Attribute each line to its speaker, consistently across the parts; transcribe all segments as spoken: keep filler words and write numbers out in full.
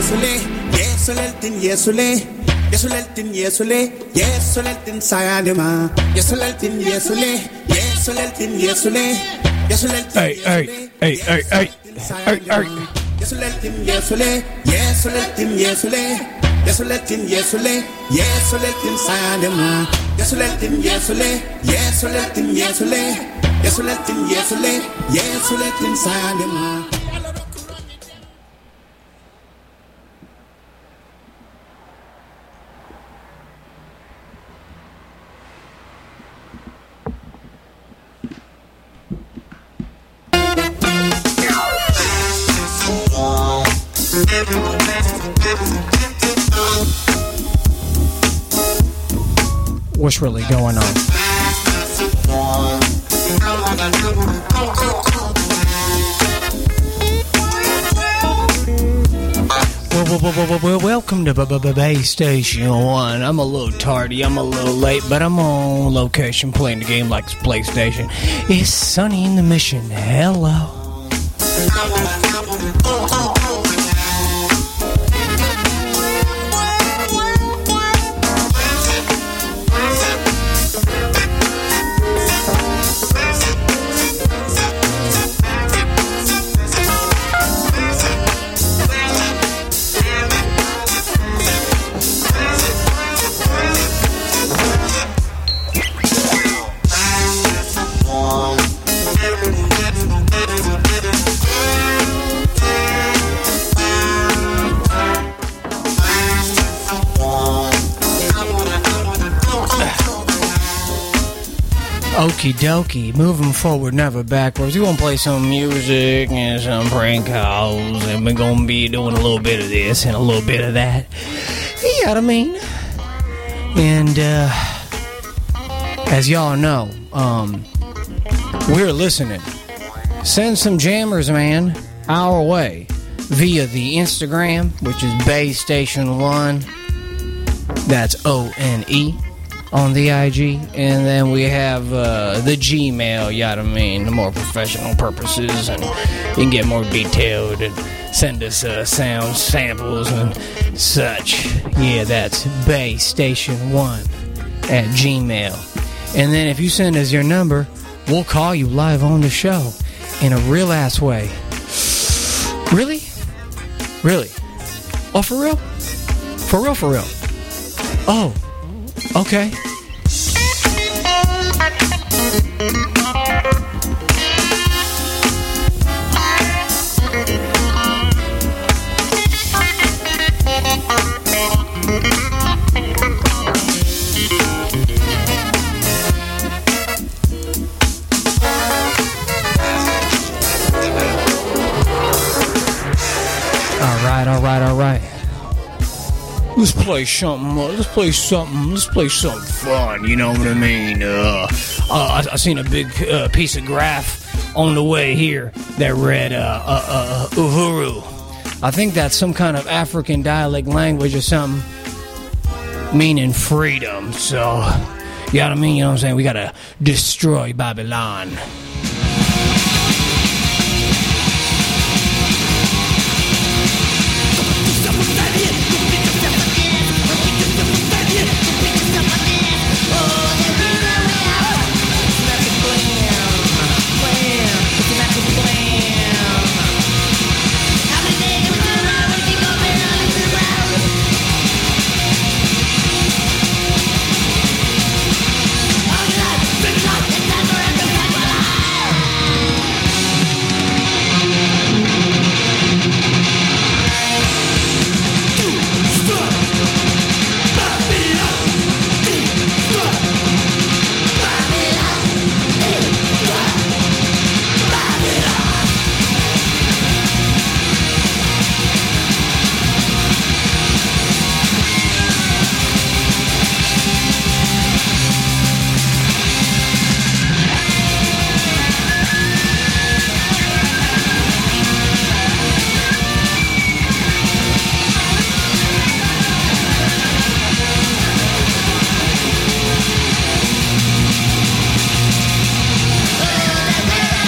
Speaker 1: Yesule, Yesuleltin Yesule, Yesuleltin Yesule, Yesuleltin Sayadema, Yesuleltin Yesule, Yesuleltin Yesule, Yesuleltin
Speaker 2: Hey, hey, hey, hey, hey, hey, hey.
Speaker 1: Yesuleltin Yesule, Yesuleltin Yesule, Yesuleltin Yesule, Yesuleltin Sayadema, Yesuleltin Yesule, Yesuleltin Yesule, Yesuleltin Yesule, Yesuleltin Sayadema.
Speaker 2: What's really going on? Well, well, well, well, well welcome to Bay Station One. I'm a little tardy, I'm a little late, but I'm on location playing the game like it's PlayStation. It's Sunny in the Mission. Hello. Okie dokie, moving forward, never backwards. We're gonna play some music and some prank calls, and we're gonna be doing a little bit of this and a little bit of that. You know what I mean? And, uh, as y'all know, um, we're listening. Send some jammers, man, our way via the Instagram, which is Bay Station One. That's O N E. On the I G, and then we have uh, the Gmail, you know what I mean, the more professional purposes, and you can get more detailed and send us uh, sound samples and such. Yeah, that's Bay Station One at Gmail. And then if you send us your number, we'll call you live on the show in a real ass way. Really? Really? Oh, for real? For real, for real? Oh. Okay. All right, all right, all right. Let's play something. Uh, let's play something. Let's play something fun. You know what I mean? Uh, uh, I, I seen a big uh, piece of graph on the way here that read uh, uh, uh, Uhuru. I think that's some kind of African dialect language or something, meaning freedom. So, you know what I mean? You know what I'm saying? We gotta destroy Babylon.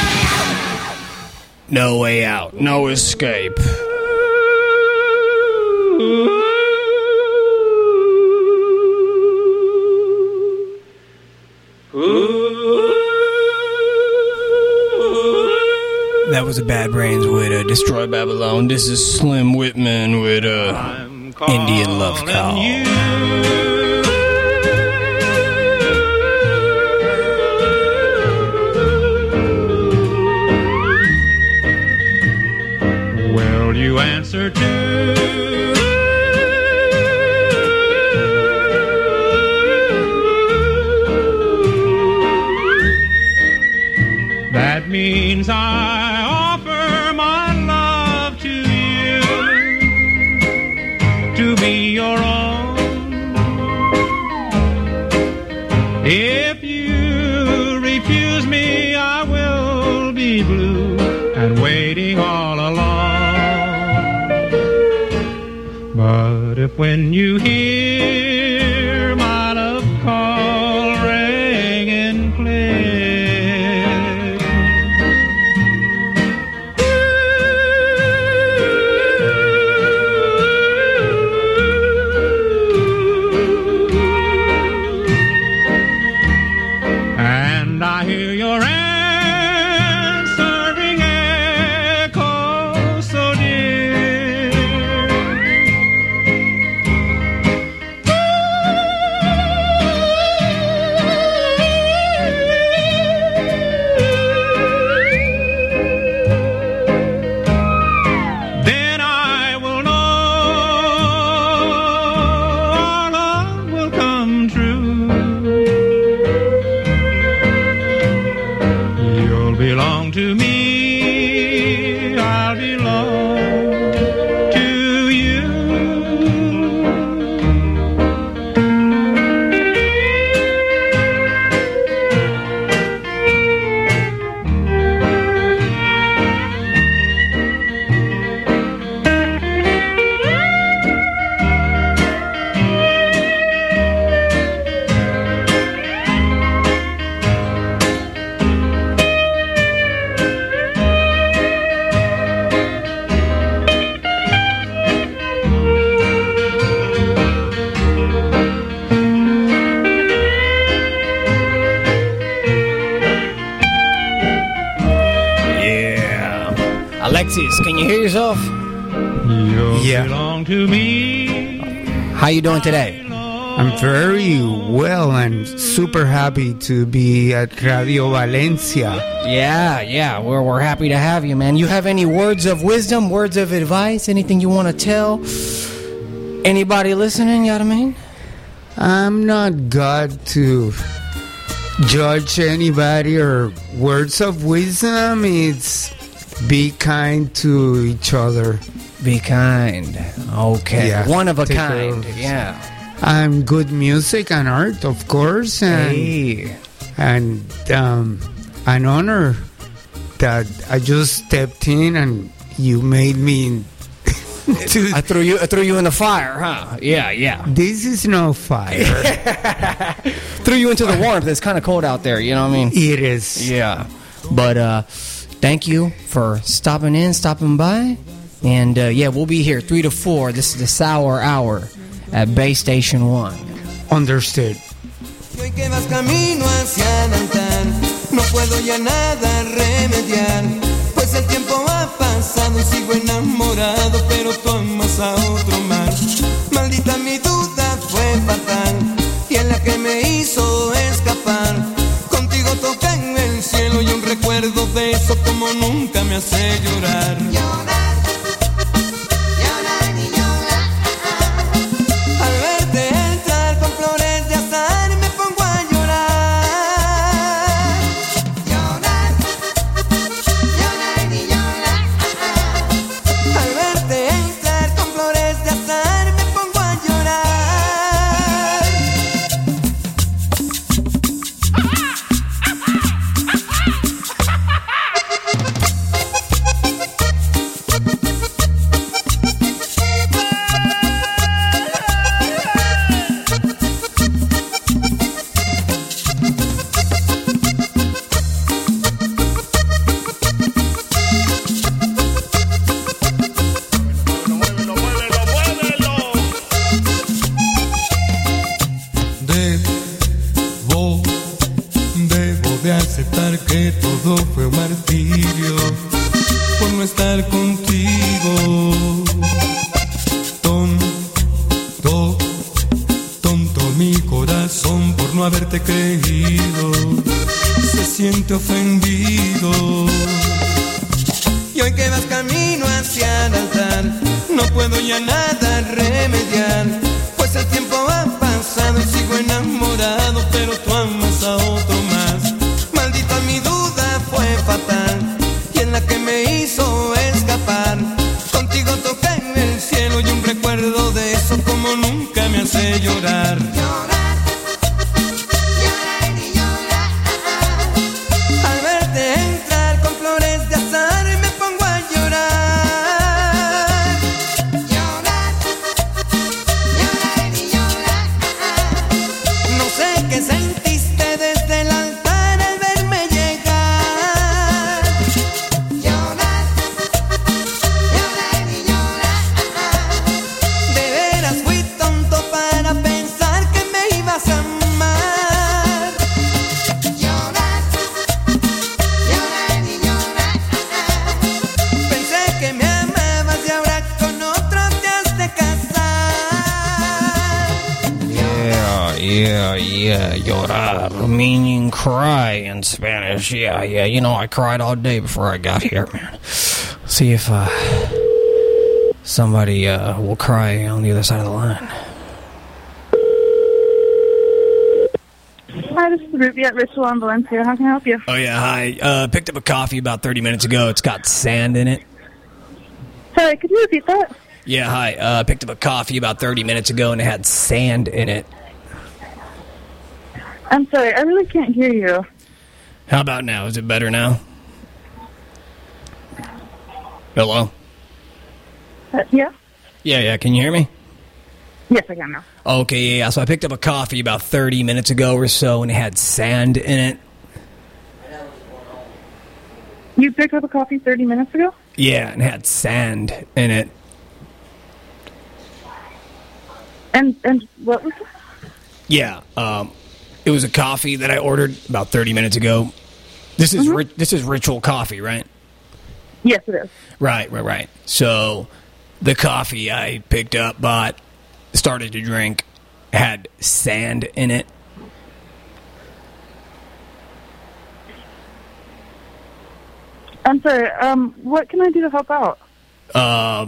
Speaker 2: No way out. No escape. That was a Bad Brains with uh, Destroy Babylon. This is Slim Whitman with uh, Indian Love Call. You.
Speaker 3: Well, you answer to that means I offer my love to you to be your own. If you refuse me, I will be blue and waiting all alone. But if when you hear my love call ringing clear,
Speaker 2: Can you hear yourself?
Speaker 3: You yeah. belong to me.
Speaker 2: How you doing today?
Speaker 4: I'm very well and super happy to be at Radio Valencia.
Speaker 2: Yeah, yeah, we're, we're happy to have you, man. You have any words of wisdom, words of advice, anything you want to tell anybody listening, you know what I mean?
Speaker 4: I'm not God to judge anybody or words of wisdom. It's be kind to each other.
Speaker 2: Be kind. Okay. Yeah, one of a kind. Of, yeah.
Speaker 4: I'm good music and art, of course. And,
Speaker 2: hey.
Speaker 4: and um, an honor that I just stepped in and you made me...
Speaker 2: to, I threw you I threw you in the fire, huh? Yeah, yeah.
Speaker 4: This is no fire.
Speaker 2: Threw you into the warmth. It's kind of cold out there, you know what I mean?
Speaker 4: It is.
Speaker 2: Yeah. But, uh... thank you for stopping in, stopping by. And, uh, yeah, we'll be here three to four. This is the Sour Hour at Bay Station one.
Speaker 4: Understood.
Speaker 5: Hoy que vas camino hacia Nantan, no puedo ya nada remediar, pues el tiempo ha pasado y sigo enamorado, pero tú amas a otro más. Maldita mi duda fue fatal, y en la que me hizo escapar. Contigo toqué en el cielo y un recuerdo de eso como nunca me hace llorar. Llorar, llorar y llorar. Al verte entrar con flores de azar me pongo a llorar. Llorar, llorar y llorar. Al verte entrar con flores de azar me pongo a llorar. pensar que todo fue un martirio por no estar contigo. Tonto, tonto mi corazón por no haberte creído. Se siente ofendido. Y hoy que vas camino hacia el altar, no puedo ya nada remediar, pues el tiempo ha pasado y sigo enamorado, pero tú amas a otro más. Maldita mi duda fue fatal, y en la que me hizo escapar. Contigo toqué en el cielo y un recuerdo de eso como nunca me hace llorar.
Speaker 2: Yeah, yeah, llorar, meaning cry in Spanish. Yeah, yeah, you know, I cried all day before I got here, man. See if uh, somebody uh, will cry on the other side of the line.
Speaker 6: Hi, this is Ruby at Ritual in Valencia. How can I help you?
Speaker 2: Oh, yeah, hi. Uh, picked up a coffee about thirty minutes ago. It's got sand in it.
Speaker 6: Sorry, could you repeat that?
Speaker 2: Yeah, hi. Uh, picked up a coffee about thirty minutes ago, and it had sand in it.
Speaker 6: I'm sorry, I really can't hear you.
Speaker 2: How about now? Is it better now? Hello?
Speaker 6: Uh, yeah?
Speaker 2: Yeah, yeah. Can you hear me?
Speaker 6: Yes, I can now.
Speaker 2: Okay, yeah. So I picked up a coffee about thirty minutes ago or so, and it had sand in it.
Speaker 6: You picked up a coffee thirty minutes ago?
Speaker 2: Yeah, and it had sand in it.
Speaker 6: And and what was it?
Speaker 2: Yeah, um, it was a coffee that I ordered about thirty minutes ago. This is
Speaker 6: Mm-hmm.
Speaker 2: ri- this is Ritual Coffee, right?
Speaker 6: Yes, it is.
Speaker 2: Right, right, right. So the coffee I picked up, bought, started to drink, had sand in it.
Speaker 6: I'm sorry, um, what can I do to help out?
Speaker 2: Uh,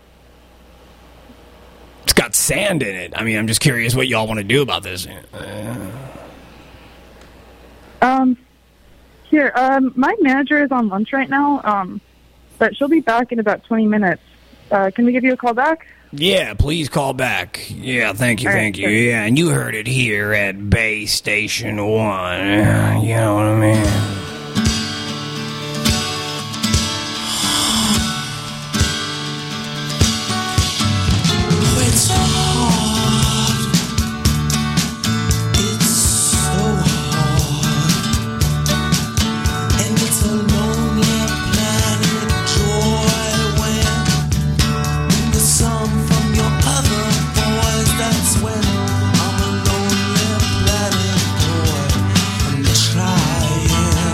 Speaker 2: it's got sand in it. I mean, I'm just curious what y'all want to do about this. Uh,
Speaker 6: Um, here, um, my manager is on lunch right now, um, but she'll be back in about twenty minutes. Uh, can we give you a call back?
Speaker 2: yeah, please call back. Yeah, thank you,
Speaker 6: All right,
Speaker 2: thank you.
Speaker 6: sure.
Speaker 2: Yeah, and you heard it here at Bay Station one. Uh, You know what I mean?
Speaker 7: It's hard. It's so hard. And it's a lonely planet joy when the song from your other boys. That's when I'm a lonely planet boy. I'm trying.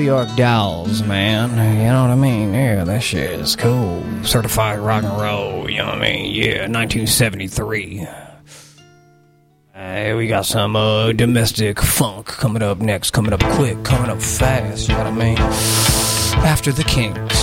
Speaker 2: York Dolls, man. You know what I mean? Yeah, that shit is cool. Certified rock and roll, you know what I mean? Yeah, nineteen seventy-three. Hey, we got some uh, domestic funk coming up next, coming up quick, coming up fast, you know what I mean? After the Kinks.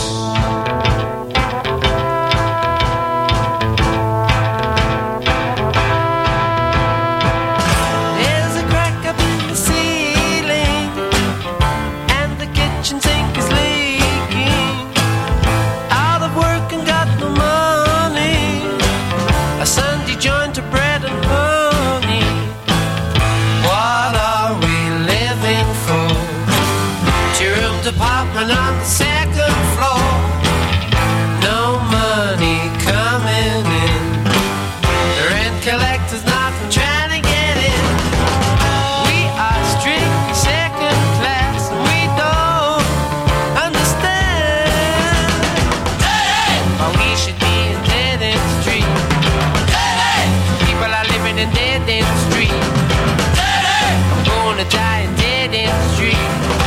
Speaker 8: Apartment on the second floor. No money coming in. The rent collector's not trying to get in. We are strictly second class and we don't understand why we should be in dead-end street. People are living in dead-end street. I'm gonna die in dead-end street.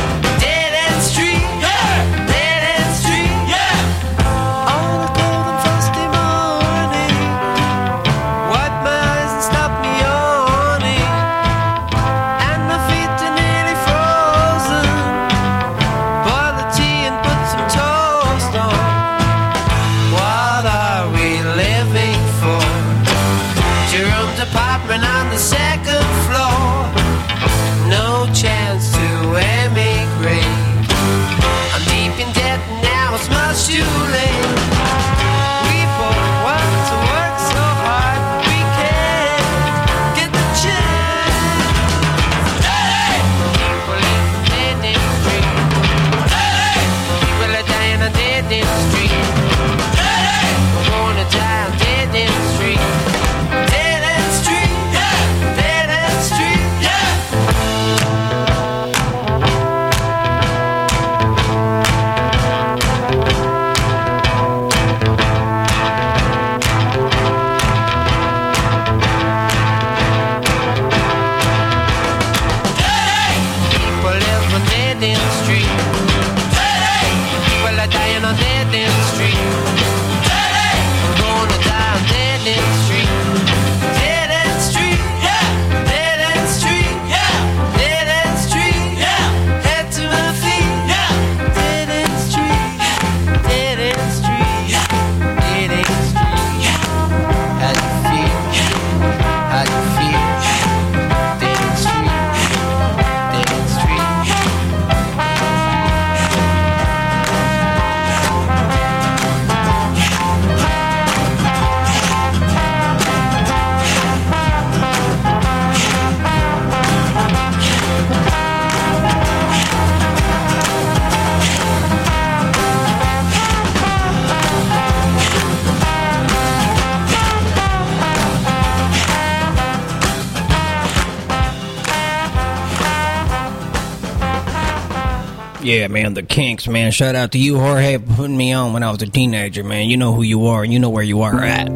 Speaker 8: On the second floor, no chance to emigrate. I'm deep in debt and now it's much too late. We both want to work so hard, we can't get the chance. Hey! People in the dead-end street. Hey! People are dying on dead-end street. Hey! We're gonna die on dead-end street.
Speaker 2: Yeah, man, the Kinks, man. Shout out to you, Jorge, for putting me on when I was a teenager, man. You know who you are, and you know where you are at.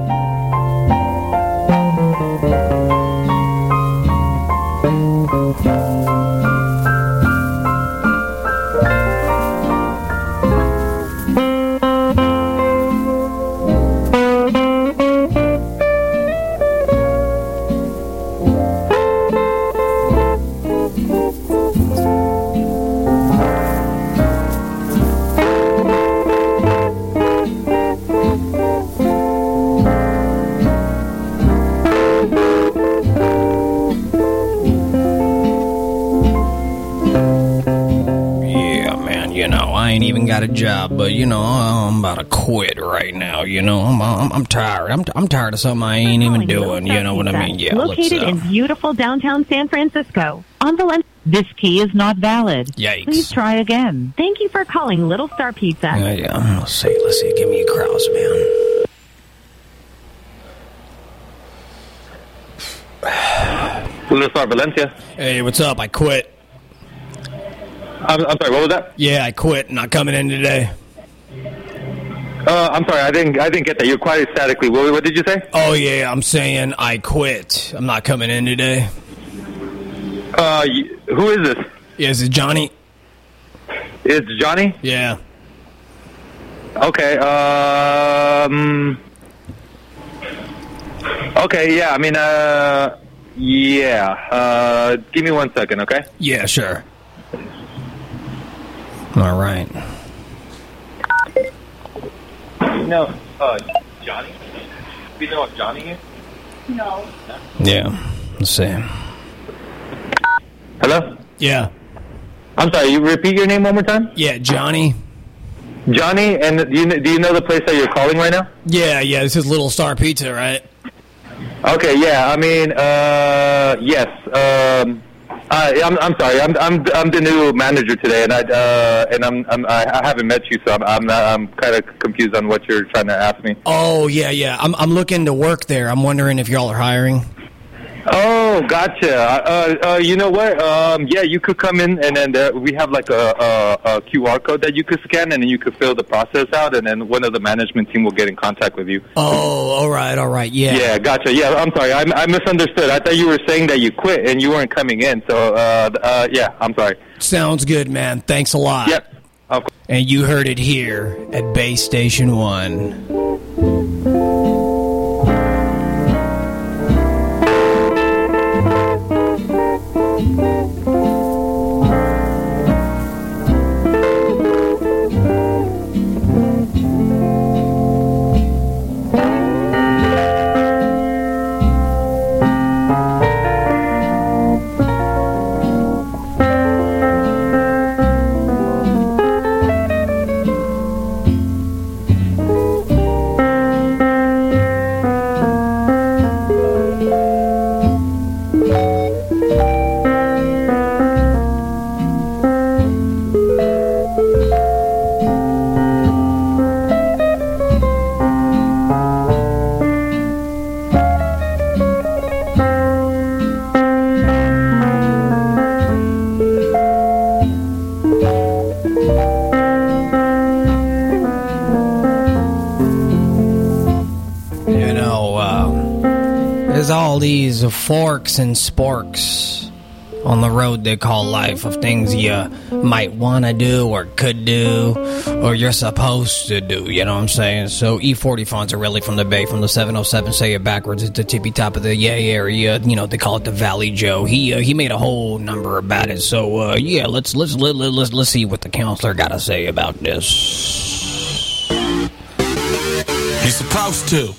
Speaker 2: Got a job, but you know I'm about to quit right now. You know I'm I'm, I'm tired. I'm I'm tired of something I ain't even doing. You know what I mean? Yeah.
Speaker 9: Located in beautiful downtown San Francisco on Valencia. This key is not valid.
Speaker 2: Yikes!
Speaker 9: Please try again. Thank you for calling Little Star Pizza.
Speaker 2: Yeah, yeah. Let's see. Let's see. Give me a Kraus, man.
Speaker 10: Little Star Valencia.
Speaker 2: Hey, what's up? I quit.
Speaker 10: I'm, I'm sorry, what was that?
Speaker 2: Yeah, I quit. Not coming in today.
Speaker 10: Uh, I'm sorry, I didn't I didn't get that. You're quite statically. What, what did you say?
Speaker 2: Oh, yeah, I'm saying I quit. I'm not coming in today.
Speaker 10: Uh, who is this?
Speaker 2: Yeah, is it Johnny?
Speaker 10: It's Johnny?
Speaker 2: Yeah.
Speaker 10: Okay, um... Okay, yeah, I mean, uh... Yeah, uh... give me one second, okay?
Speaker 2: Yeah, sure. All right.
Speaker 10: You know, uh, Johnny? Do you know what Johnny is?
Speaker 6: No.
Speaker 2: Yeah, let's see.
Speaker 10: Hello?
Speaker 2: Yeah.
Speaker 10: I'm sorry, you repeat your name one more time?
Speaker 2: Yeah, Johnny.
Speaker 10: Johnny, and do you, do you know the place that you're calling right now?
Speaker 2: Yeah, yeah, this is Little Star Pizza, right?
Speaker 10: Okay, yeah, I mean, uh, yes, um, I, I'm, I'm sorry, I'm, I'm, I'm the new manager today, and I, uh, and I'm, I'm, I haven't met you, so I'm, I'm not, I'm kind of confused on what you're trying to ask me.
Speaker 2: Oh, yeah, yeah, I'm, I'm looking to work there. I'm wondering if y'all are hiring.
Speaker 10: Oh, gotcha. Uh, uh, you know what? Um, yeah, you could come in, and then there, we have like a, a, a Q R code that you could scan, and then you could fill the process out, and then one of the management team will get in contact with you.
Speaker 2: Oh, all right, all right, yeah.
Speaker 10: Yeah, gotcha. Yeah, I'm sorry. I, I misunderstood. I thought you were saying that you quit and you weren't coming in. So, uh, uh, yeah, I'm sorry.
Speaker 2: Sounds good, man. Thanks a lot.
Speaker 10: Yep. Okay.
Speaker 2: And you heard it here at Base Station One. These forks and sporks on the road they call life, of things you might want to do or could do or you're supposed to do, you know what I'm saying? So E forty Fonts are really from the Bay, from the seven oh seven, say it backwards, it's the tippy top of the yay area, you know, they call it the Valley Joe. He uh, he made a whole number about it. So uh, yeah, let's let's let, let, let's let's see what the counselor got to say about this.
Speaker 11: He's supposed to.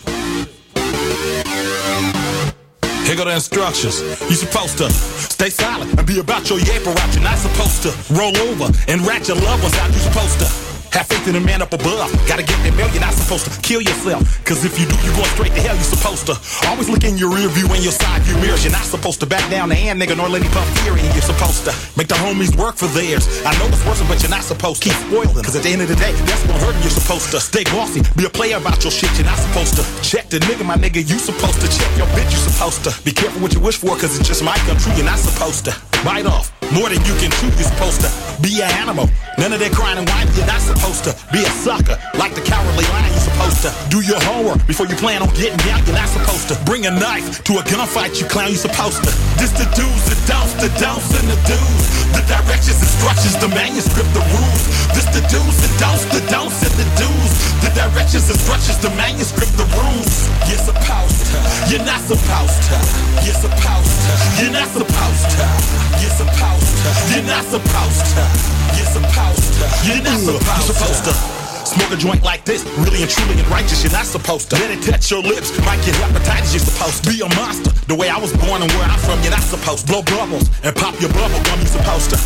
Speaker 11: Here go the instructions. You supposed to stay silent and be about your yaper out. You're not supposed to roll over and rat your loved ones out. You supposed to have faith in the man up above. Gotta get that mail. You're not supposed to kill yourself, cause if you do, you're going straight to hell. You're supposed to always look in your rear view and your side view mirrors. You're not supposed to back down the hand, nigga, nor let him pump fury. You're supposed to make the homies work for theirs. I know it's worse, but you're not supposed to keep spoiling, cause at the end of the day, that's gonna hurt them. You're supposed to stay bossy, be a player about your shit. You're not supposed to check the nigga, my nigga. You supposed to check your bitch. You're supposed to be careful what you wish for, cause it just might come true. You're not supposed to bite off more than you can chew. You're supposed to be an animal. None of that crying and whining. You're not supposed to be a sucker like the cowardly lion. You're supposed to do your homework before you plan on getting down. You're not supposed to bring a knife to a gunfight, you clown. You're supposed to this the do's, the don'ts, the don'ts and the do's, the directions, instructions, the manuscript, the rules. This the do's, the don'ts, the don'ts and the do's, the directions, instructions, the manuscript, the rules. You're supposed to. You're not supposed to. You're supposed to. You're not supposed to. You're supposed to. You're not supposed to. You're supposed to. You're not supposed to. You're supposed to smoke a joint like this, really and truly and righteous. You're not supposed to let it touch your lips. Might get hepatitis. You're supposed to be a monster. The way I was born and where I'm from, you're not supposed to blow bubbles and pop your bubble gum. You're supposed to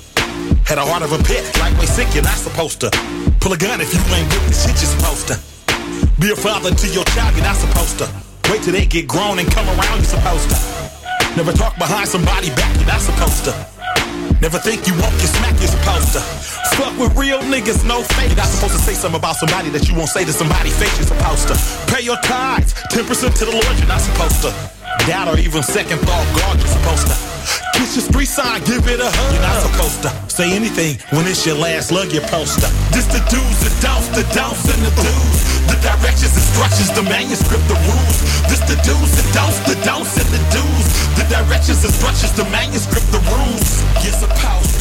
Speaker 11: had a heart of a pit, lightweight sick. You're not supposed to pull a gun if you ain't with the shit. You're supposed to be a father to your child. You're not supposed to wait till they get grown and come around. You're supposed to never talk behind somebody back. You're not supposed to never think you won't get smacked. You're supposed to fuck with real niggas, no fake. You're not supposed to say something about somebody that you won't say to somebody face. You're supposed to pay your tithes, ten percent to the Lord. You're not supposed to doubt or even second thought God. You're supposed to kiss your street sign, give it a hug. You're not supposed to say anything when it's your last lug. You're supposed to this the do's, the don'ts, the don'ts and the do's, the directions, instructions, the manuscript, the rules. This the do's, the don'ts, the don'ts and the do's, the directions, instructions, the manuscript, the rules. You're supposed to.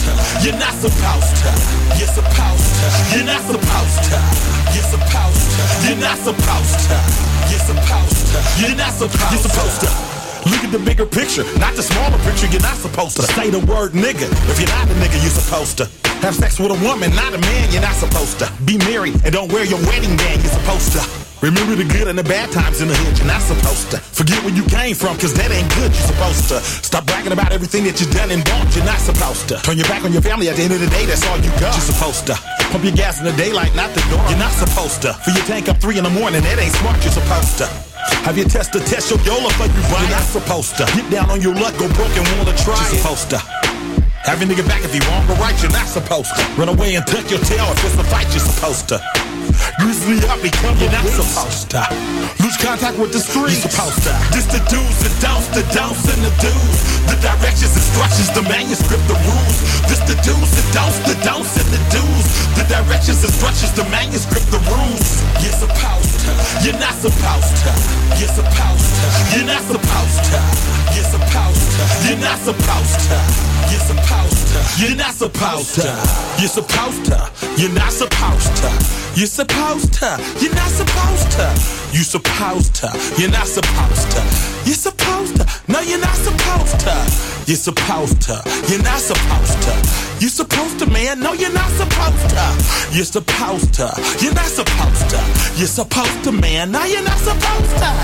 Speaker 11: to. You're not supposed to. You're supposed to. You're not supposed to. You're supposed to. You're not supposed to. You're supposed to. You're not supposed to. You're supposed to. Look at the bigger picture, not the smaller picture. You're not supposed to say the word nigga. If you're not a nigga, you're supposed to have sex with a woman, not a man. You're not supposed to be married and don't wear your wedding band. You're supposed to remember the good and the bad times in the hood. You're not supposed to forget where you came from, cause that ain't good. You're supposed to stop bragging about everything that you've done and don't. You're not supposed to turn your back on your family. At the end of the day, that's all you got. You're supposed to pump your gas in the daylight, not the dark. You're not supposed to fill your tank up three in the morning. That ain't smart. You're supposed to have your test to test your YOLO for you right. You're not supposed to get down on your luck, go broke and wanna try. You're supposed to have a nigga back if he wrong or right. You're not supposed to run away and tuck your tail if it's a fight. You're supposed to grizzly up, become. You're not supposed to lose contact with the streets. You're supposed to just the do's and don'ts, the don'ts and the do's, the directions, instructions, the manuscript, the rules. Just the do's and don'ts, the don'ts and the do's, the directions, instructions, the manuscript, the rules. You're supposed to. You're not supposed to. You're supposed to. You're not supposed to. You're supposed to. You're not supposed to. You're supposed to. You're not supposed to. You're supposed to. You're not supposed to. You're supposed to. You're not supposed to. You're supposed to. You're not supposed to. You're supposed to. No, you're not supposed to. You're supposed to. You're not supposed to. You're supposed to, man. No, you're not supposed to. You're supposed to. You're not supposed to. You're supposed to, man. No, you're not supposed to.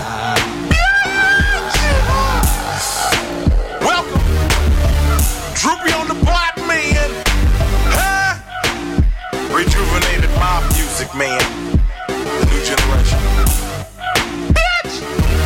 Speaker 11: Welcome. Droopy on the block, man. Huh? Rejuvenated mob music, man. The new generation. Bitch!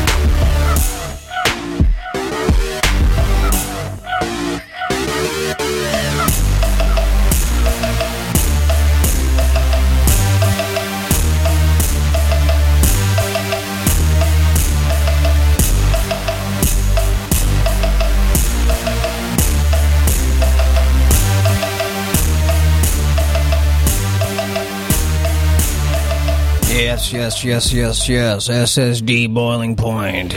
Speaker 2: Yes, yes, yes, yes, yes. S S D boiling point.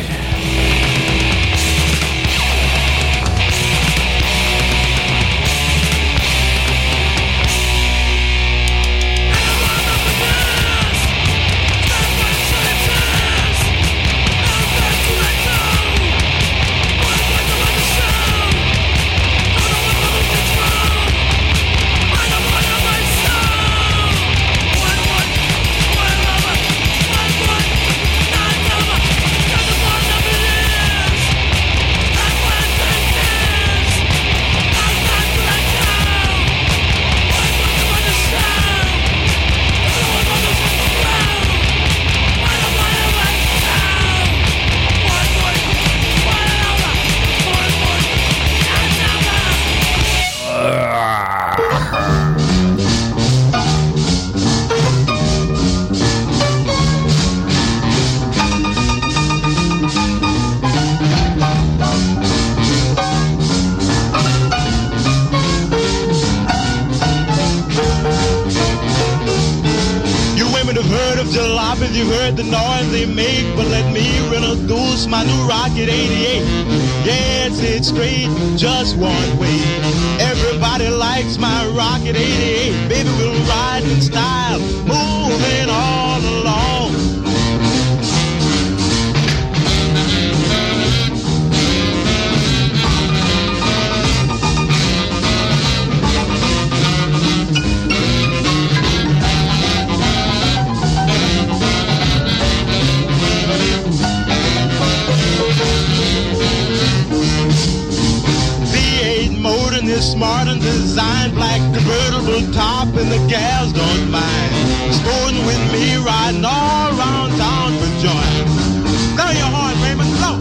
Speaker 12: You heard the noise they make, but let me introduce my new Rocket eighty-eight. Yes, it's straight, just one way. Everybody likes my Rocket eighty-eight. Baby, we'll ride in style, moving all along. Is smart and designed, black convertible top, and the gals don't mind. Sporting with me, riding all around town for joy. Blow your horn, Raymond, blow.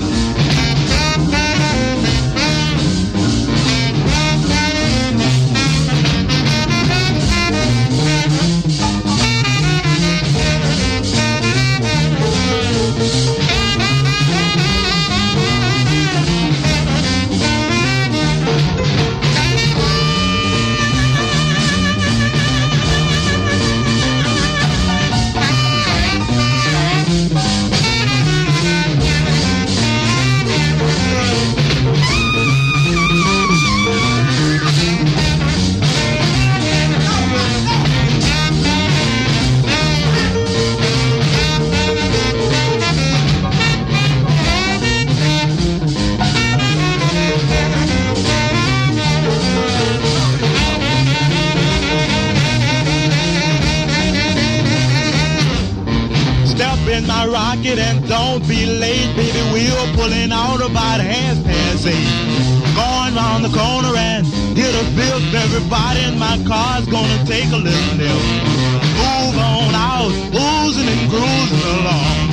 Speaker 12: it and don't be late, baby. We're pulling out about half past eight. Going round the corner and hit a fifth. Everybody in my car's gonna take a little nip. Move on out, oozing and cruising along.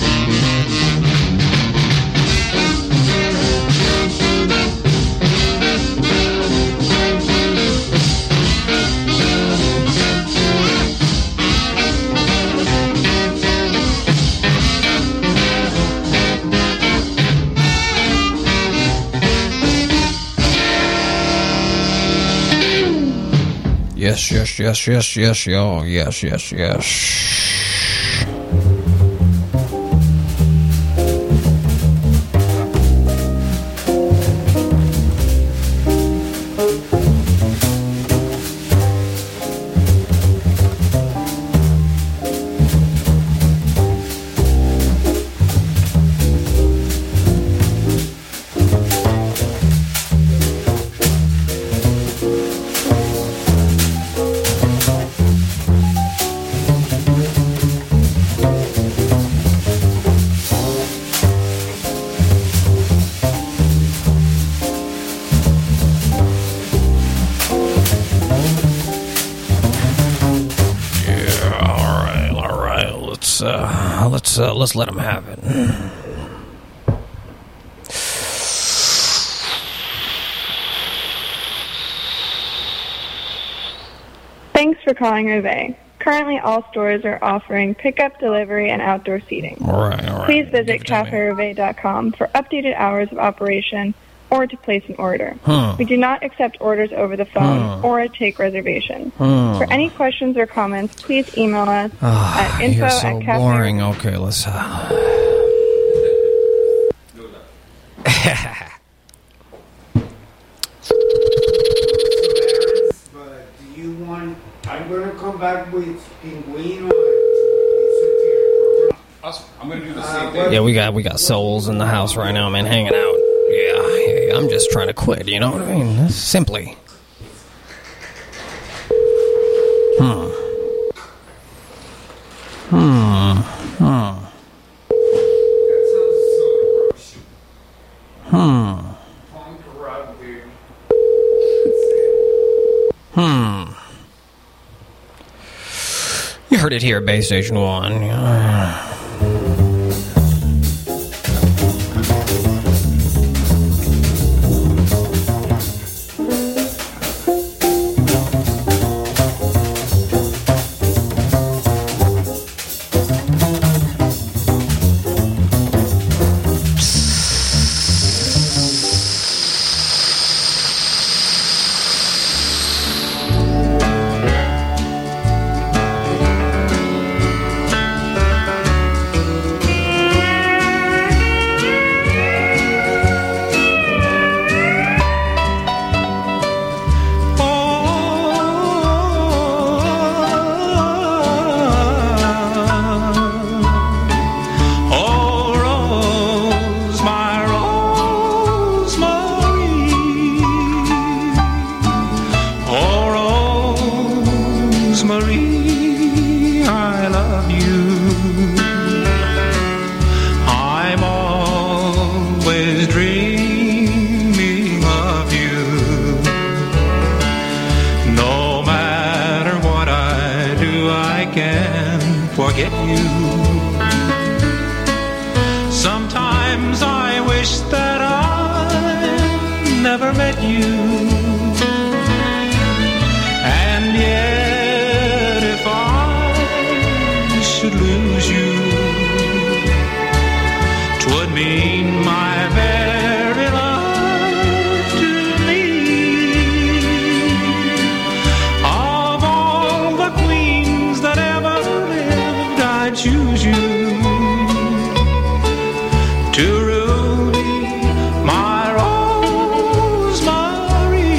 Speaker 2: Yes, yes, yes, yes, yes, yo, yes, yes, yes. Uh, let's let him have it.
Speaker 6: Thanks for calling Hervé. Currently, all stores are offering pickup, delivery, and outdoor seating.
Speaker 2: All right, all right.
Speaker 6: Please visit cafe hervé dot com for updated hours of operation or to place an order.
Speaker 2: Huh.
Speaker 6: We do not accept orders over the phone
Speaker 2: Huh.
Speaker 6: or take reservations.
Speaker 2: Huh.
Speaker 6: For any questions or comments, please email us
Speaker 2: Oh,
Speaker 6: at info
Speaker 2: you're so
Speaker 6: at cafe
Speaker 2: boring. Okay, let's. Uh...
Speaker 4: But do you want? I'm gonna come back with Pinguino.
Speaker 13: Awesome. I'm gonna do the same thing.
Speaker 2: Yeah, we got we got souls in the house right now, man, hanging out. Yeah, yeah, I'm just trying to quit. You know what I mean? Simply. Hmm. Hmm. Hmm. Hmm. Hmm. You heard it here at Bay Station One. Uh,
Speaker 14: forget you. Sometimes I wish that I never met you. And yet if I should lose you, 'twould mean my very life to me. Of all the queens that ever lived, I'd choose you to rule me, my Rosemary.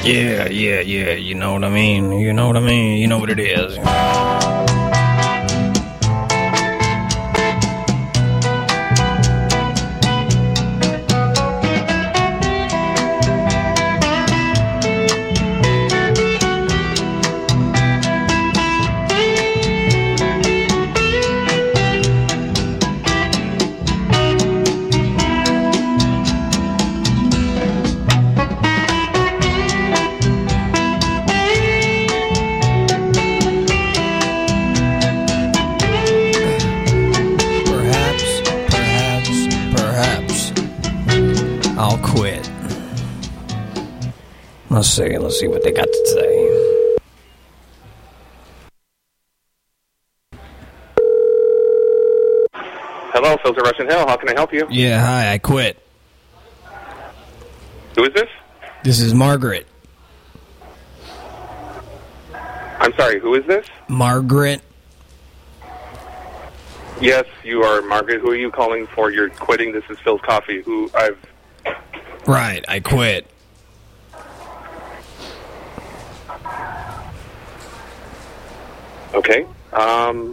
Speaker 2: Yeah, yeah, yeah. You know what I mean? You know what I mean? You know what it is. Let's see, let's see what they got to say.
Speaker 15: Hello, Filter Russian Hill. How can I help you?
Speaker 2: Yeah, hi, I quit.
Speaker 15: Who is this?
Speaker 2: This is Margaret.
Speaker 15: I'm sorry, who is this?
Speaker 2: Margaret.
Speaker 15: Yes, you are Margaret. Who are you calling for? You're quitting. This is Phil's Coffee. Who I've...
Speaker 2: Right, I quit.
Speaker 15: Okay. Um...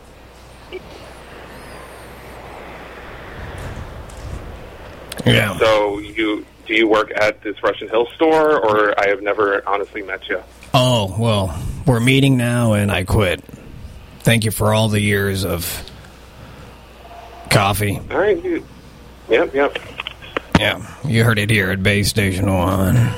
Speaker 2: Yeah.
Speaker 15: So you do you work at this Russian Hill store, or I have never honestly met you?
Speaker 2: Oh, well, we're meeting now, and I quit. Thank you for all the years of coffee.
Speaker 15: All right. You, yep, yep.
Speaker 2: Yeah, you heard it here at Base Station One.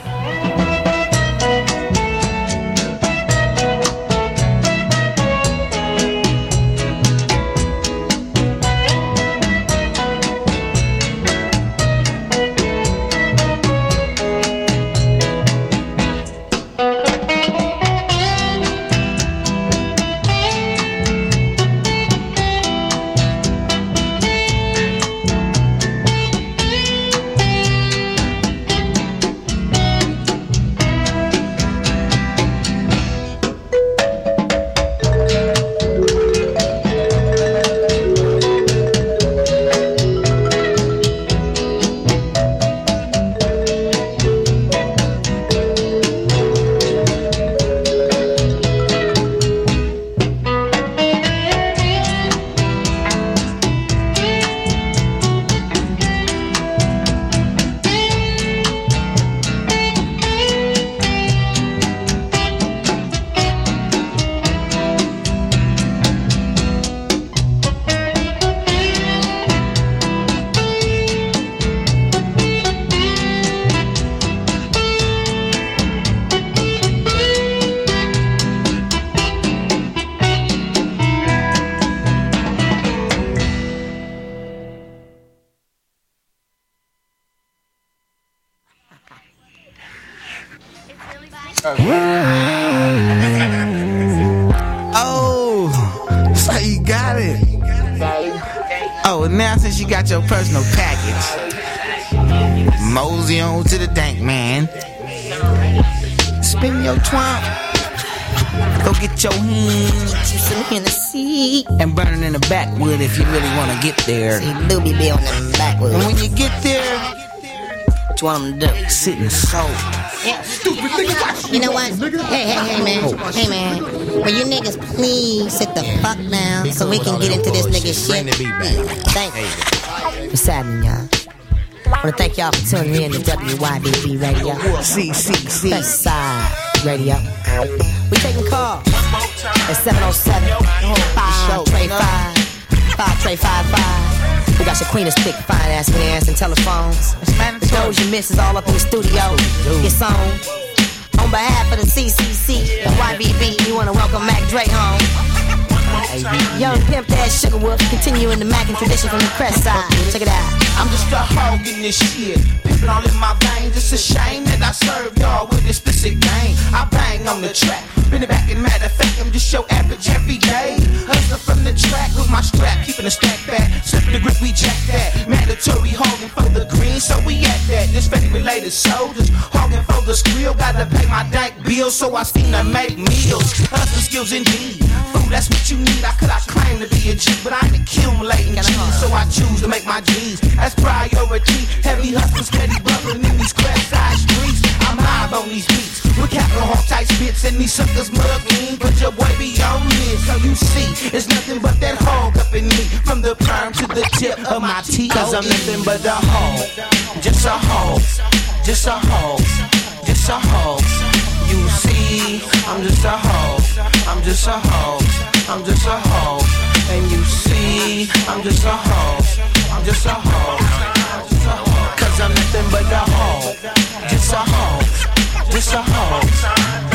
Speaker 16: Oh, so you got it. Oh, now since you got your personal package, mosey on to the dank, man. Spin your twomp. Go get your hands, some Hennessy, and burn it in the backwood if you really want to get there.
Speaker 17: See, Doobie be on the backwood.
Speaker 16: And when you get there,
Speaker 17: what you want them to do?
Speaker 16: Sit in the soul.
Speaker 17: Yeah. You know what? Hey, hey, hey, man. Hey, man. Will you niggas please sit the fuck down so we can get into this nigga shit? Thank you. What's happening, y'all? I want to thank y'all for tuning in to W Y D B Radio.
Speaker 16: C C C.
Speaker 17: West Side Radio. We taking calls at seven oh seven, five three five, five three five five. We got your queen of stick, fine ass hands and telephones. The those you miss is all up in the studio. It's on. On behalf of the C C C and Y B B, we want to welcome Mac Dre home. Young pimp that Sugarwood, continuing the Mackin tradition from the crest side. Check it out.
Speaker 16: I'm just a hog in this shit. Pimpin' all in my veins. It's a shame that I serve y'all with explicit game. I bang on the track. Been it back and matter of fact, I'm just your average every day. Hustling from the track with my strap, keeping a stack back. Slipping the grip, we jack that. Mandatory hogging for the green, so we at that. This fake related soldiers, hogging for the skrill. Gotta pay my dank bills, so I seem to make meals. Hustling skills indeed. Food, that's what you need. I could I claim to be a G, but I ain't accumulating G's, so I choose to make my G's. That's priority. Heavy hustling, steady bubbling in these crest side streets. I'm live on these beats. all types bits and these suckers mug me, but your boy be on it. So you see, it's nothing but that hog up in me, from the perm to the tip of my teeth. Cause I'm nothing but a hog, just a hog, just a hog, just a hog. You see, I'm just a hog, I'm just a hog, I'm just a hog. And you see, I'm just a hog, I'm just a hog, cause I'm nothing but a hog, just a hog, just a hog.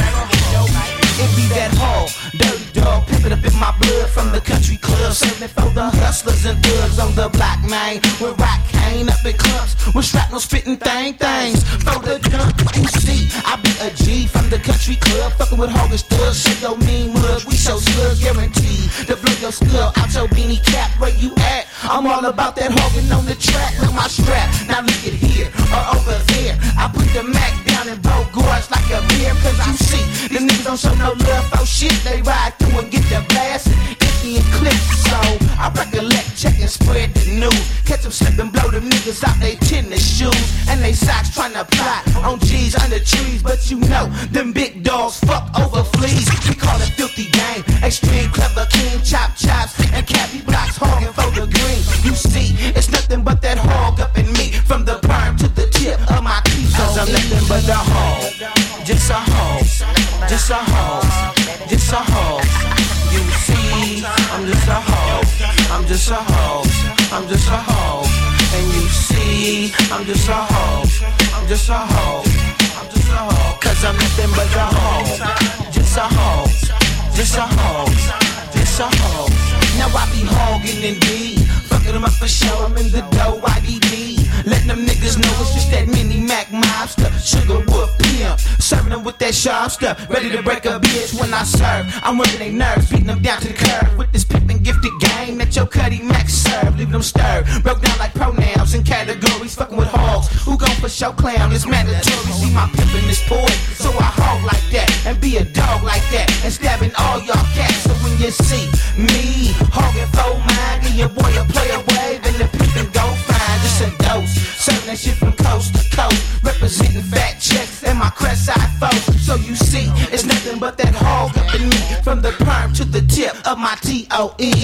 Speaker 16: It be that hog, dirty dog, pimpin' up in my blood from the country club, serving for the hustlers and thugs on the block, man. With rock cane up in clubs, with shrapnel spittin' thang things. For the dump, you see, I be a G from the country club, fucking with hoggish thugs, shake your mean mug, we show slugs, guaranteed to blow your skull out your beanie cap. Where you at? I'm all about that hogging on the track with my strap. Now look at here or over there, I put the Mac down and blow gorge like a beer. Cause you see, the niggas don't show no love for shit, they ride through and get the blast and empty and clip. So I recollect, check and spread the news, catch them slipping, blow them niggas out they tennis shoes and they socks trying to plot on G's under trees. But you know, them big dogs fuck over fleas. We call it filthy game, extreme clever king, chop chops and cappy blocks, hogging for the green. You see, it's nothing but that hog up in me, from the perm to the tip of my teeth. Cause I'm nothing but a hog, just a hog, just a hog, just a hog. You see, I'm just a hog, I'm just a hog, I'm just a hog. And you see, I'm just a hog, I'm just a hog, I'm just a hog. Cause I'm nothing but a hog, just a hog, just a hog, just a hog. Now I be hogging indeed, fucking them up for show, I'm in the dough, I D D. Letting them niggas know it's just that mini Mac mobster, sugar wolf pimp, serving them with that sharp stuff, ready to break a bitch when I serve. I'm working their nerves, beating them down to the curb with this pimpin' gifted game that your Cuddy Mac serve, leaving them stirred, broke down like pronouns and categories, fucking with hogs who gon' for show clown. It's mandatory, see my pimpin' is poison, so I hog like that and be a dog like that and stabbing all y'all cats. So when you see me hogging for mine, give your boy a player wave and the pimpin' go fine, just a dose. Serving that shit from coast to coast, representing fat checks and my crest side folks. So you see, it's nothing but that hog up in me, from the perm to the tip of my T O E.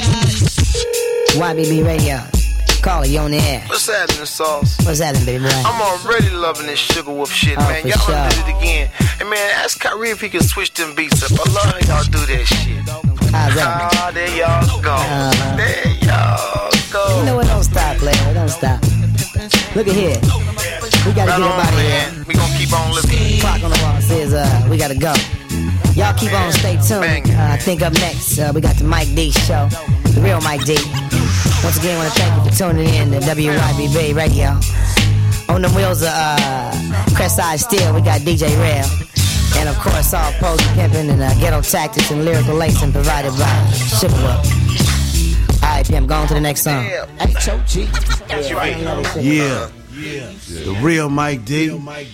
Speaker 17: Y B B Radio. Call it, you on the air.
Speaker 18: What's happening, Sauce?
Speaker 17: What's happening, baby boy?
Speaker 18: I'm already loving this Sugar Wolf shit,
Speaker 17: oh,
Speaker 18: man. Y'all
Speaker 17: sure.
Speaker 18: done did it again. And man, ask Kyrie if he can switch them beats up. I love how y'all do that shit.
Speaker 17: How's that?
Speaker 18: Ah, there y'all go.
Speaker 17: Uh-huh.
Speaker 18: There y'all go.
Speaker 17: You know what? Don't stop, player. Don't stop. Look at here. We gotta
Speaker 18: right
Speaker 17: get up out of
Speaker 18: man.
Speaker 17: here.
Speaker 18: We gonna keep on living.
Speaker 17: Clock on the wall says uh, we gotta go. Y'all keep on, stay tuned. Uh, I think up next, uh, we got the Mike D show. The real Mike D. Once again, I want to thank you for tuning in to W Y B B Radio. On the wheels of uh, Crestside Steel, we got D J Rail. And of course, all pose pimping and uh, ghetto tactics and lyrical lacing provided by Sugar Wolf. Alright, P M, go on to the next song.
Speaker 16: H O G.
Speaker 19: Yeah. Yeah. The real Mike D.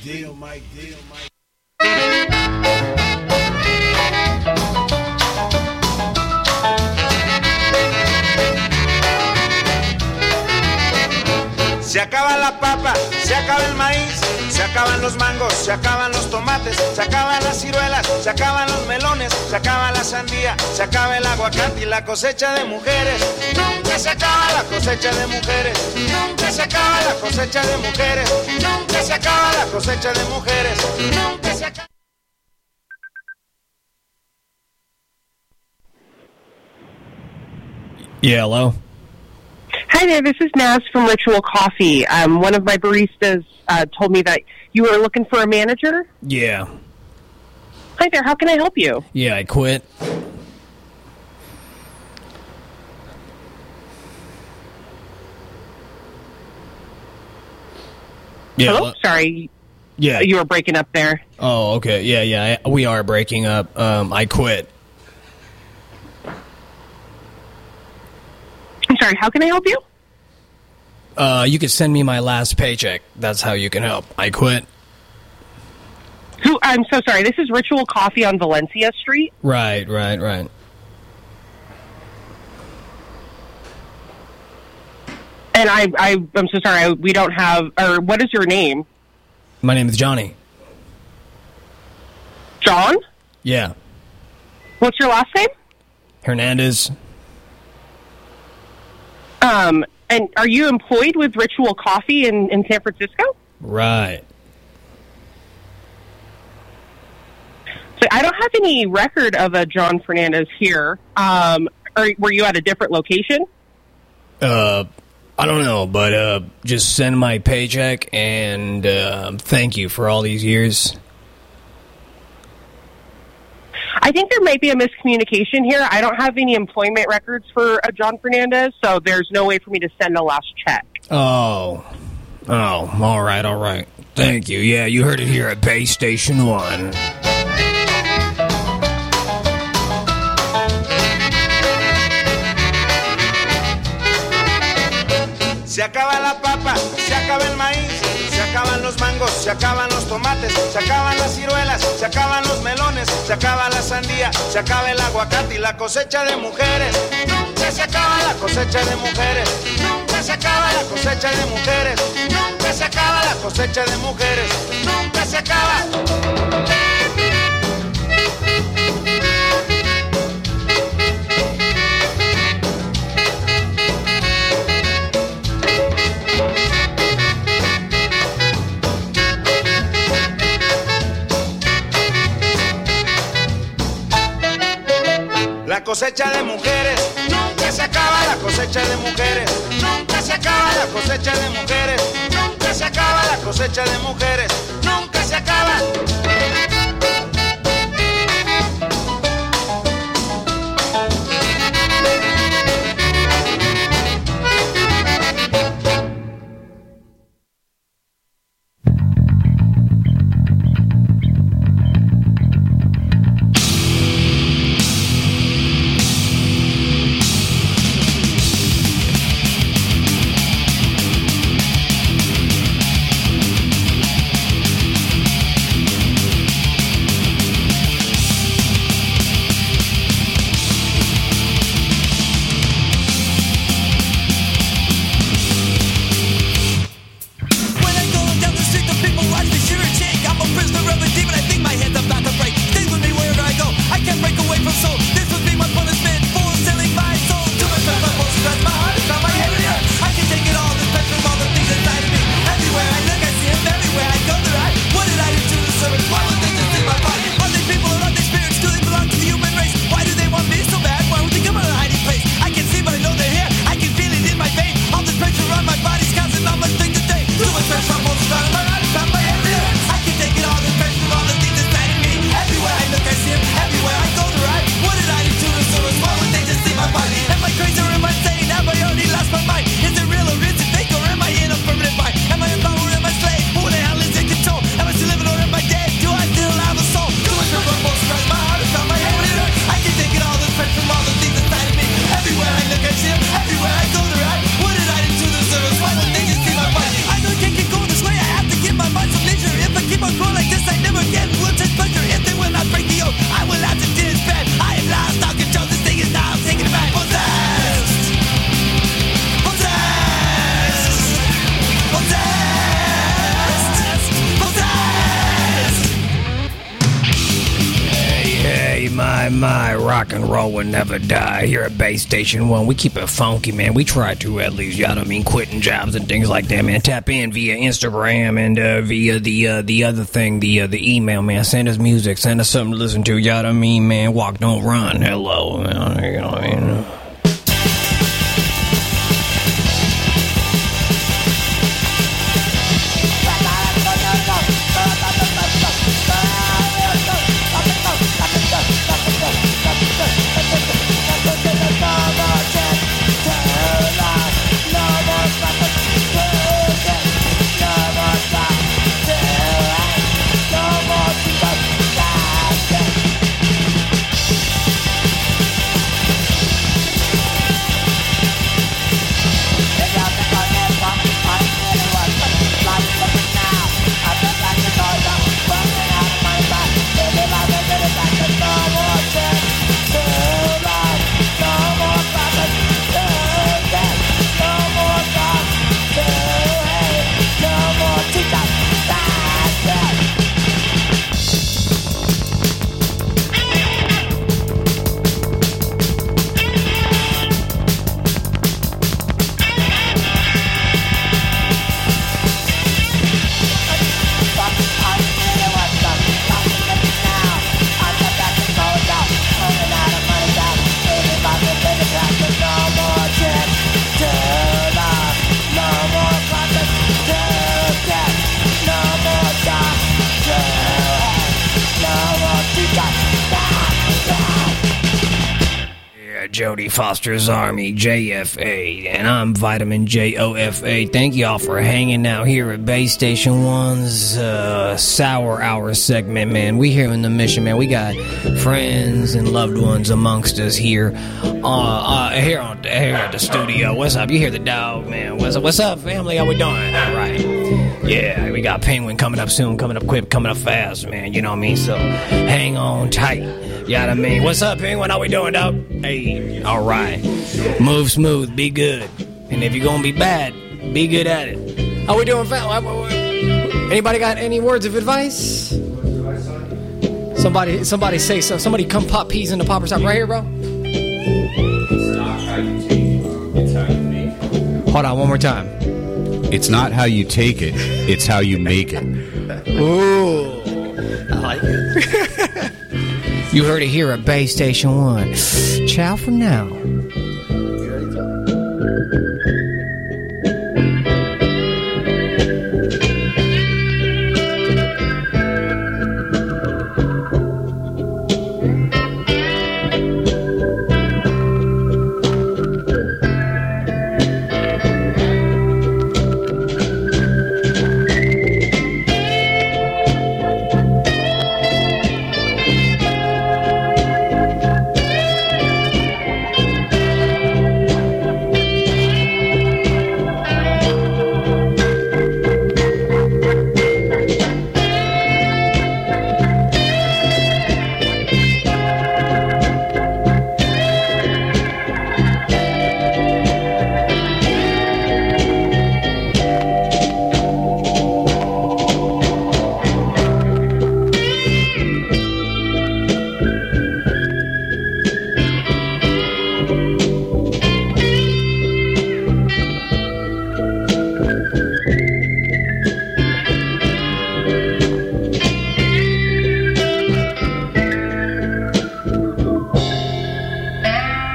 Speaker 20: Se acaba la papa, se acaba el maíz, se acaban los mangos, se acaban los tomates, se acaban las ciruelas, se acaban los melones, se acaba la sandía, se acaba el aguacate y la cosecha de mujeres. Nunca se acaba la cosecha de mujeres, nunca se acaba la cosecha de mujeres, nunca se acaba la cosecha de mujeres, nunca se acaba.
Speaker 2: Yeah, hello?
Speaker 21: Hi there, this is Naz from Ritual Coffee. Um, one of my baristas uh, told me that you were looking for a manager.
Speaker 2: Yeah.
Speaker 21: Hi there, how can I help you?
Speaker 2: Yeah, I quit. Yeah,
Speaker 21: Hello?
Speaker 2: well,
Speaker 21: Sorry.
Speaker 2: Yeah.
Speaker 21: You were breaking up there.
Speaker 2: Oh, okay. Yeah, yeah, I, we are breaking up. Um, I quit.
Speaker 21: I'm sorry, how can I help you?
Speaker 2: Uh, you could send me my last paycheck. That's how you can help. I quit.
Speaker 21: Who? I'm so sorry. This is Ritual Coffee on Valencia Street.
Speaker 2: Right, right, right.
Speaker 21: And I, I, I'm so sorry. I, we don't have. Or what is your name?
Speaker 2: My name is Johnny.
Speaker 21: John?
Speaker 2: Yeah.
Speaker 21: What's your last name?
Speaker 2: Hernandez.
Speaker 21: Um, and are you employed with Ritual Coffee in, in San Francisco?
Speaker 2: Right.
Speaker 21: So I don't have any record of a John Fernandez here. Um, or were you at a different location?
Speaker 2: Uh, I don't know, but uh, just send my paycheck and uh, thank you for all these years.
Speaker 21: I think there might be a miscommunication here. I don't have any employment records for a John Fernandez, so there's no way for me to send a last check.
Speaker 2: Oh. Oh, all right, all right. Thank you. Yeah, you heard it here at Bay Station One.
Speaker 20: Se acaba la papa, se acaba el maíz, se acaban los mangos, se acaban los tomates, se acaban las ciruelas, se acaban los melones, se acaba la sandía, se acaba el aguacate y la cosecha de mujeres. Nunca se acaba la cosecha de mujeres, nunca se acaba la cosecha de mujeres, nunca se acaba la cosecha de mujeres, nunca se acaba. La cosecha de mujeres, nunca se acaba la cosecha de mujeres, nunca se acaba la cosecha de mujeres, nunca se acaba la cosecha de mujeres, nunca se acaba.
Speaker 2: My rock and roll will never die. Here at Bay Station One, we keep it funky, man. We try to, at least. Y'all know what I mean? Quitting jobs and things like that, man. Tap in via Instagram and uh, via the uh, the other thing, the uh, the email, man. Send us music. Send us something to listen to. Y'all know what I mean, man? Walk, don't run. Hello, man. You know what I mean? Jody Foster's Army, J F A, and I'm Vitamin J O F A. Thank y'all for hanging out here at Bay Station One's uh, Sour Hour segment, man. We here in the Mission, man. We got friends and loved ones amongst us here, uh, uh, here on here at the studio. What's up? You hear the dog, man? What's up? What's up, family? How we doing? All right. Yeah, we got Penguin coming up soon, coming up quick, coming up fast, man. You know what I mean? So hang on tight. You know what I mean? What's up, Penguin? How we doing, dog? Hey, all right. Move smooth, be good. And if you're going to be bad, be good at it. How we doing, fam? Anybody got any words of advice? Somebody somebody say so. Somebody come pop peas in the popper shop right here, bro. Hold on, one more time.
Speaker 1: It's not how you take it, it's how you make it.
Speaker 2: Ooh, I like it. You heard it here at Bay Station One. Ciao for now.